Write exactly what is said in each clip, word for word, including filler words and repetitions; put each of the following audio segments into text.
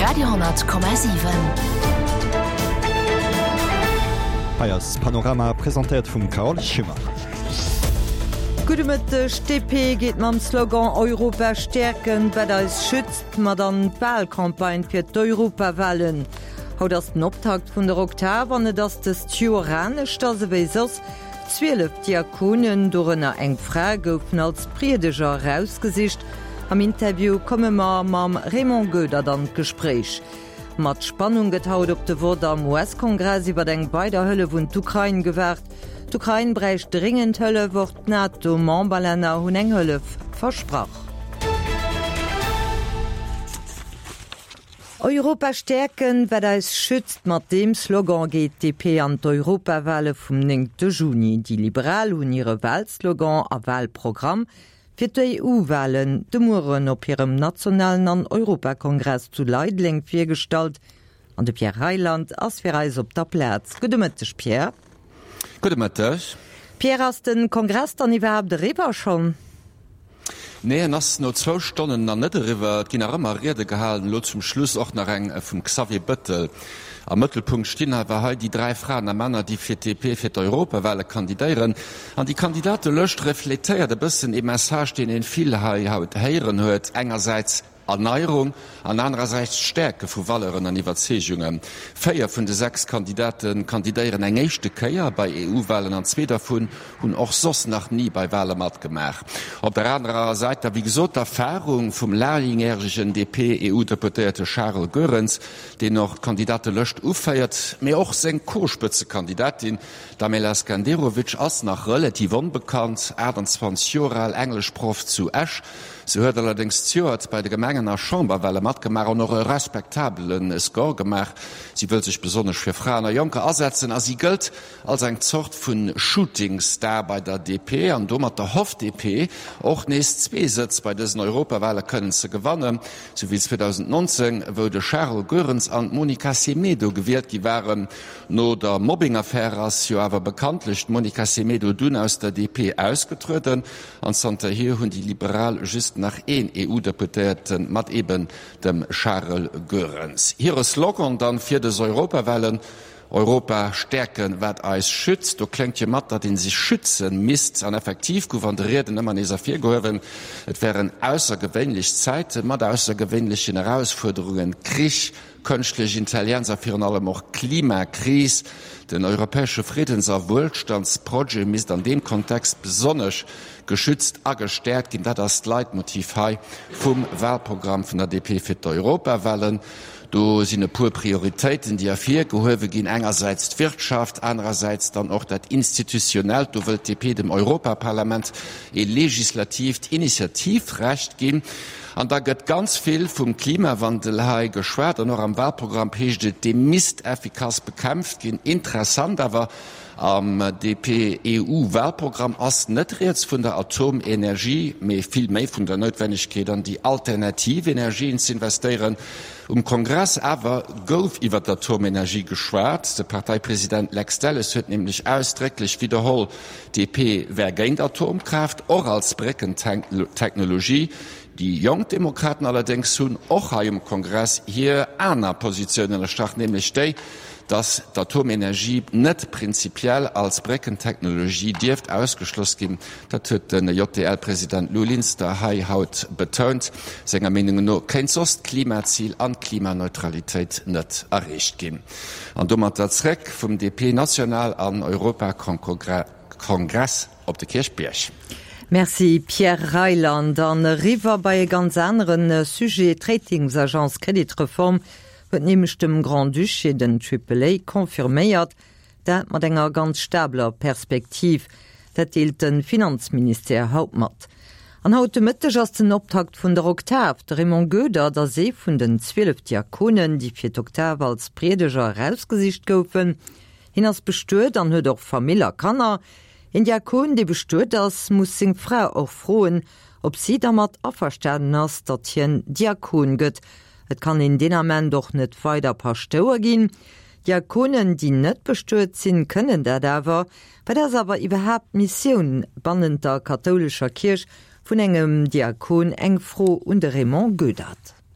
Radio Komma sieben. Heiers Panorama präsentiert vum Karl Schimmer. Gudemëttech D P geht mam Slogan Europa stärken, wat als schützt mat an Wahlkampagne fir d'Europawahlen. Haut ass den Optakt vun der Oktober wann dats des Tioranech da se wees zwölf Diakonen dorenner eng Fra goufen als Priedeger rausgesicht. Am Interview komme ma mam Raymond Göder dann Gespräch. Mat Spannung getaut op de Wort am U S-Kongress iwwer eng beider Hëlle vun d'Ukraine gewährt. D'Ukraine brecht dringend Hëlle wort NATO Mombalänner hunn eng Hëlle versprach. Europa stärken, wat es schützt mat dem Slogan geht D P an d'Europawahle vum neunten Juni. Die Liberal hun ihre Wahlslogan a Wahlprogramm fir d' E U-Wahlen de Muren op ihrem nationalen an Europakongress zu Leidling firstalt an de Pierre Heiland ass fir Reis op der Platz. Gudemëttech Pierre. Gudemëttech. Pierre ass den Kongress an iwwer de Reber schon. Nee, nass no zwo Stonnen an net River gin er ëmmer Rede gehalen, lo zum Schluss och nach eng vum Xavier Bëttel. Am Mëttelpunkt stehen war halt die drei Frauen Männer, die für D P für Europawahl kandidieren. An die Kandidate löscht reflektiert ein bisschen im Message, den in viel haut heieren hört, engerseits Erneuerung, an andererseits Stärke vu Walleren an Iwerzeungen. Feier vun de sechs Kandidaten kandidieren eng echte Käier bei E U-Wahlen an zwei davon hun och sos nach nie bei Wahlemat gemacht. Op der anderen Seite wie gesot Erfahrung vum lehrlingerischen D P E U-Deputierte Charles Goerens, den noch Kandidate löscht ufeiert, mir auch seg Co-Spitzekandidatin Damela Skanderovic ass nach relativ unbekannt, achtundzwanzig Jahre Englischprof zu Esch. Sie hört allerdings zuhört bei der Gemengener Chamber, weil er mat gemacht noch einen respektablen Score gemacht. Sie will sich besonders für Frauen Junker ersetzen, als sie gilt als ein Zort von Shootingstar bei der D P und dummer der Hoff D P auch nächst zwei Sitz bei diesen Europawahlen können sie gewinnen. So wie zweitausendneunzehn wurde Charles Goerens und Monica Semedo gewählt, die waren no der Mobbing-Affäre, als ja aber bekanntlich Monica Semedo dun aus der D P ausgetreten. Und Santa hier hun die liberal just nach een E U-Deputierten mat eben dem Charles Goerens. Ihre Slogan dann fir des Europawahlen Europa stärken, wat eis schützt. Du klingt je mat, dat den sie schützen misst an effektiv gouvernierten immer neser vier gehowen. Et wären außergewöhnlich Zeiten, mat außergewöhnlichen Herausforderungen, Krieg, künstliche Intelligenz, für allem auch Klimakrise. Den europäische Friedens- und Wohlstandsprojekt ist an dem Kontext besonders geschützt a gestärkt, gin dat das Leitmotiv vom Wahlprogramm von der D P für die Europawahlen. Do sind e pur Prioritäten, die afir gehowe gin engerseits Wirtschaft, andererseits dann auch dat institutionell, do will D P dem Europaparlament e legislativ Initiativrecht gin. An da gëtt ganz viel vum Klimawandel ha geschwert an noch am Wahlprogramm hechte dem Mist effikaz bekämpft gin. Interessant aber am D P E U-Wahlprogramm ass net jetzt vun der Atomenergie, méi viel méi vun der Notwendigkeit an die alternative Energien zu investieren. Um Kongress awer gouf iwwer der Atomenergie geschwert. Der Parteipräsident Lex Dallas huet nämlich ausdrücklich wiederholt, D P wär géint Atomkraft och als Breckentechnologie. Die Jungdemokraten allerdings hunn och ha im Kongress hier aner Positionen erstacht, nämlich déi, dass die Atomenergie net prinzipiell als Breckentechnologie dirft ausgeschlossen gin. Dat huet den J D L-Präsident Lulins der Hai haut betont, senger Meinung no kein sost Klimaziel an Klimaneutralität net erreicht gin. An dummer datreck vum D P national an Europa-Kongress op de Kirchbierch. Merci Pierre Reiland. An River bei ganz anderen Sujet Ratingsagenz Kreditreform huet nämlich dem Grand Duché den Triple A konfirméiert, dat mat enger ganz stabler Perspektiv, dat deelt den Finanzminister Hauptmat. An haute Mëtteg ass den Optakt vun der Oktav, der Raymond Göder der see vun den zwölf Diakonen, die fir d'Oktav als Prediger rausgesicht goufen, hin ass bestuert an huet och Familier Kanner. In Diakon, die bestuert ass, muss seg Frau auch frohen, ob sie damit auferstanden ass, dat hien Diakon gëtt. Et kann in den Amment doch net weiter Pasteur gin. Diakonen, die net bestuert sinn, können der dawer, weil das aber überhaupt Mission bannen der katholischer Kirch vun engem Diakon eng froh und Raymond Gödert.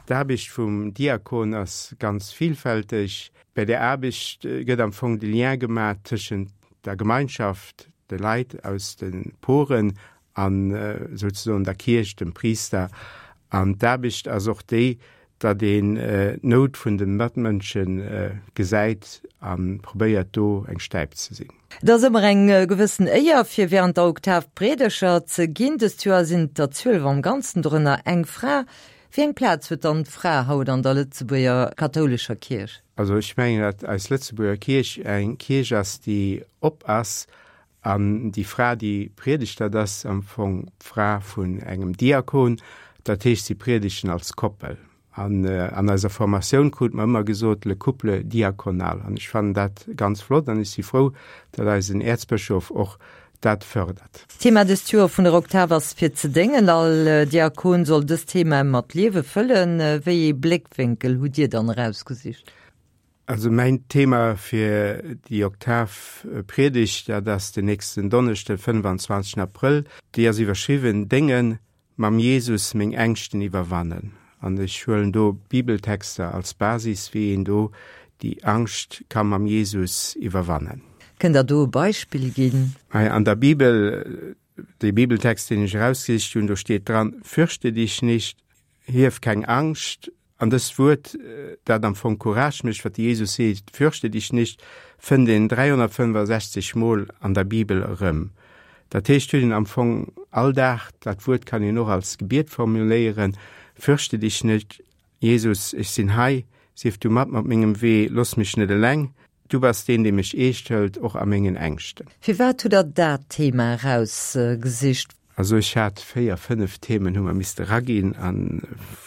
D'Aarbecht vum Diakon ass ganz vielfältig. Bei der Erbecht äh, gëtt am Fong de Lien gemat tschen der Gemeinschaft, de Leiit aus den Poren an äh, sozusagen der Kirche, dem Priester, an d'Aarbecht as och déi, dat den äh, Not vun den Mëtmenschen äh, gesäit an probéiert do eng Steib ze sinn. Dats ëmmer eng äh, gewissen Eier fir während der Oktav Predescher ze ginn des Tuer sind der Zwölf am ganzen drënner eng Fra. Wie eng Platz wird an Fra haut an der Lützeburger katholischer Kirch? Also ich meine, dat als Lützeburger Kirch eng Kirch ass die op ass an die Fra, die Predigter das am Fong Fra vun engem Diakon, dat teech sie Predigten als Koppel. An, äh, an eiser Formatioun kut man immer gesot le Couple diakonal. An ich fand dat ganz flott, dann is sie froh, dat als den Erzbischof och dat fördert. Thema des Tür vun der Oktavers fir ze dengen, all äh, Diakon soll das Thema mat Liewe füllen, äh, wéi Blickwinkel hu dir dann rausgesicht. Also mein Thema für die Oktav predigt, ja, das den nächsten Donnerstag, fünfundzwanzigsten April, die sie verschieben Dingen, mam Jesus meng Ängsten überwannen. Und ich will do Bibeltexte als Basis, wie ihn do die Angst kann mam Jesus überwannen. Können da do Beispiel geben? An der Bibel, die Bibeltext, den ich rausgesicht und da steht dran, fürchte dich nicht, hilf keine Angst. An das Wort, dat am von Courage mich, wat Jesus sieht, fürchte dich nicht, find den dreihundertfünfundsechzig Mal an der Bibel rüm. Dat heißt den am Anfang alldach, dat Wort kann ich noch als Gebet formulieren, fürchte dich nicht, Jesus, ich bin hei, sieh du mat mit mingem weh, lass mich nicht allein, du warst den, der mich eh stellt, auch an mengen Ängsten. Wie war du da das Thema rausgesicht? Äh, also ich hatte vier, fünf Themen, nur Mister Ragin an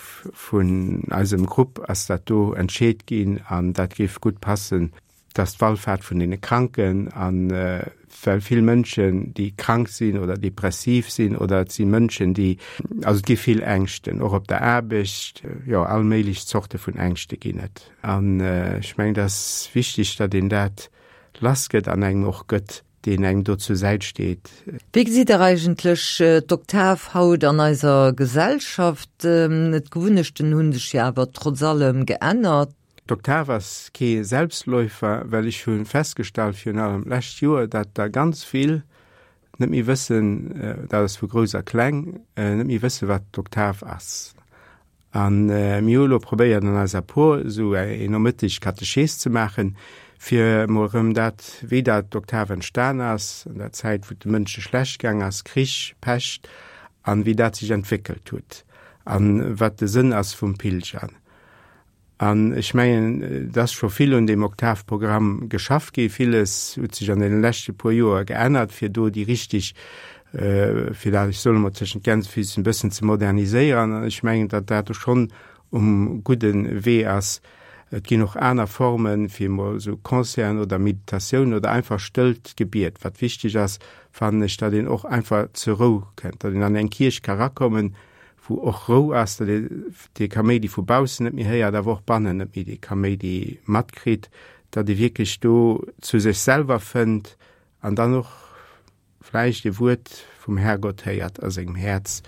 von einem Gruppe, als das do entscheid gehen, an das gif gut passen, das Wallfahrt von den Kranken, an äh, viele Menschen, die krank sind oder depressiv sind, oder sie Menschen, die, also die viel Ängsten, auch ob der Arbeit, ja, allmählich Sorte von Ängsten gehen. Und äh, ich meine, das ist wichtig, dass den dat lasket an einem auch Gott, den einem dort zur Seite steht. Wie sieht er eigentlich äh, Oktav haut an unserer Gesellschaft? Ähm, das gewünschte nun sich ja aber trotz allem geändert. Doktor was ke Selbstläufer, weil ich schon festgestellt für allem letztes Jahr, dass da ganz viel nicht mehr wissen, äh, da es für größer klang, äh, nicht mehr wissen, was Doktor ist. Und äh, Miolo probiert dann als Apor so eine mittig Katechese zu machen, für morum dat wie dat Doktor entstanden ist, in der Zeit, wo die Menschen schlecht gegangen ist, Krieg, Pest, und wie dat sich entwickelt tut, und was der Sinn ist vom Pilgern. Und ich meine, das schon viel in dem Oktav-Programm geschafft geht, vieles hat sich an den letzten paar Jahren geändert, für do die richtig, äh, vielleicht soll man zwischen ganz viel ein bisschen zu modernisieren. Und ich meine, dass da schon um guten Weg ist. Es gibt noch andere Formen, für mal so Konzern oder Meditation oder einfach Stillgebiet. Was wichtig ist, fand ich, dass den auch einfach zur Ruhe kennt, dass den an den Kirche kommen, wo auch roh ist, die, die Kamé, die von Bausen nicht mehr her, da auch bannen nicht mehr, die Kamé, die matt kriegt, dass die wirklich do zu sich selber findet und dann noch vielleicht die Wort vom Herrgott hört, aus seinem Herz.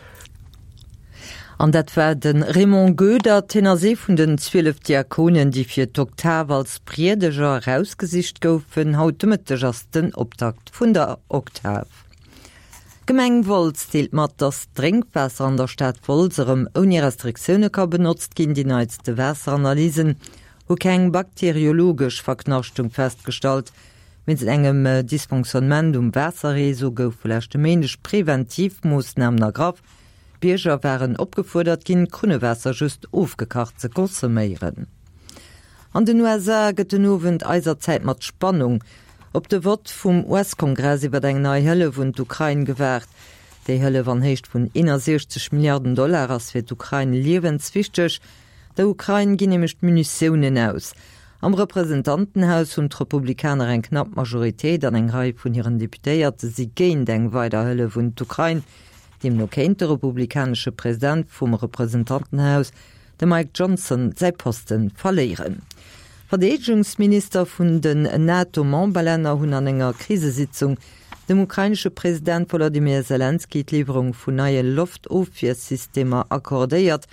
An dat war den Raymond Göder, Tennersee vun den zwölf Diakonen, die fir d'Oktav als Priedeger rausgesicht goufen, hautmëtteg ass den Optakt vun der Oktav. Gemeng Wolz deelt mat das Trinkwasser an der Stadt Wolserem ohne Restriktionen kann benutzt gin die neueste Wasseranalysen, wo keng bakteriologisch Verknachtung festgestellt, mit engem äh, Dysfunktionament um Wasserreso gouf vielleicht menisch Präventivmaßnahmen ergraf. Bierger waren opgefordert gin Grünnewasser just aufgekacht ze konsumieren. An den U S A gëtt den Nowen Eiserzeit mat Spannung. Op de Wort vum U S-Kongress iwwer deng neii Hëlle vun d'Ukraine gewährt. Déi Hëlle wann hecht vun sechzig Milliarden Dollar ass fir d'Ukraine liewenswichtech, der Ukraine genehmigt Munitionen aus. Am Repräsentantenhaus hun d'Republikaner eng knapp Majoritéit an eng Reihe vun ihren Deputéierte si géint eng weider Hëlle vun d'Ukraine, dem no kéint der republikanische Präsident vum Repräsentantenhaus, de Mike Johnson, sei Posten verleieren. Verteidigungsminister vun den NATO-Memberländer hunn an enger Krisesitzung dem ukrainische Präsident Volodymyr Zelensky d'Lieferung vun neue Luftofficesystemer akkordéiert,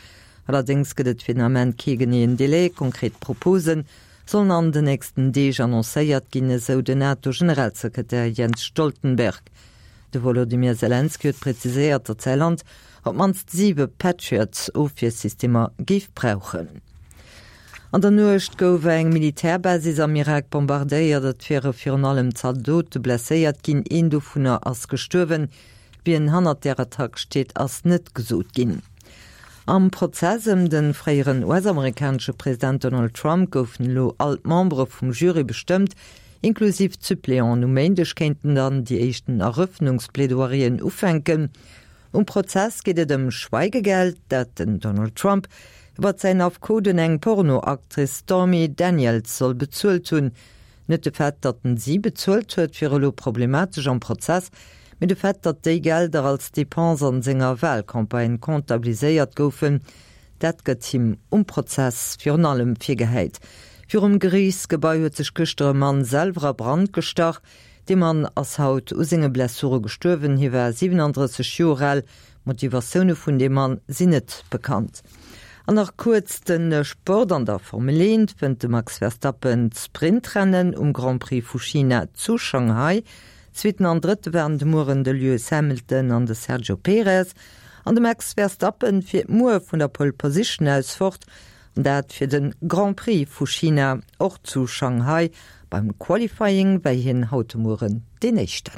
Allerdings gët et Finament kegen en Delé konkret proposen, sollen an den nächsten Deeg annoncéiert ginne so den NATO-Generalsekretär Jens Stoltenberg. De Volodymyr Zelensky huet präziséiert dat Zeiland, ob manst siebe Patriots Office-Systemer gif brauchen. An der Nucht gouf eng Militärbasis am Irak bombardéiert, dat firre fir an allem Zadot blesséiert ginn en do vunner ass gestuerwen, wie en hanner der Attack steet ass net gesot ginn. Am Prozessem den freieren U S-amerikanische Präsident Donald Trump goufen lo alt Membre vum Jury bestimmt, inklusiv Suppléant Numéndech kennten dann die echten Eröffnungsplädoirien ufenken. Um Prozess geht et dem Schweigegeld, dat den Donald Trump über sein auf Koden eng Pornoaktrice Stormy Daniels soll bezuelt hun. Net de Fett, dat den sie bezuelt huet, fir lo problematisch am Prozess, mit de Fett, dat déi Gelder als Depens an senger Wahlkampagne kontabiliséiert goufen, dat gëtt him um Prozess fir an allem firgeheit. Für um Gries gebäi huet sech gëstere Mann selverer Brand gestach, de man ass Haut usinge Blessure gestuerwen, hiwer siebenunddreißig Jahre, Motivationune vun dem Mann sinnet bekannt. An nach kurz den Sport an der Formel eins fënnt de Max Verstappen Sprintrennen um Grand Prix Fukushima zu Shanghai, zweten an dritte wären de Muren de Lewis Hamilton an de Sergio Perez, an de Max Verstappen fir Muer vun der Pole Position aus fort, dat fir den Grand Prix Fukushima och zu Shanghai beim Qualifying wei hin Hautemuren de nächten.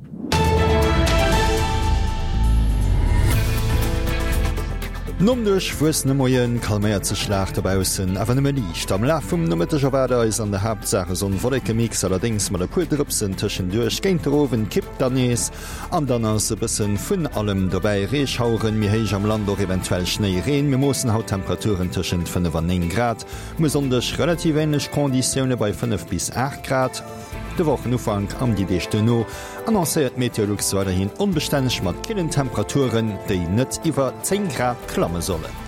Nomdech wussen Moien kalméiert ze Schlacht opbausen, awer nëmme liicht. Am La vum nommeteger Wader is an der Hauptsache son Wolke Mix allerdings mat der Kuderëpsen tschen duerch géinterowen kippt danees, an dann ass se bëssen vun allem dobäi Reechhauren mir héich am Land och eventuell Schnnéi reen, mir mossen haut Temperaturen tschen fünf an zehn Grad, musondech relativ ennech Konditionioune bei fünf bis acht Grad. De wochen ufang am die dechte no annoncéiert Meteorolux weiterhin unbestännech mat killen Temperaturen, déi net iwwer zehn Grad klamme solle.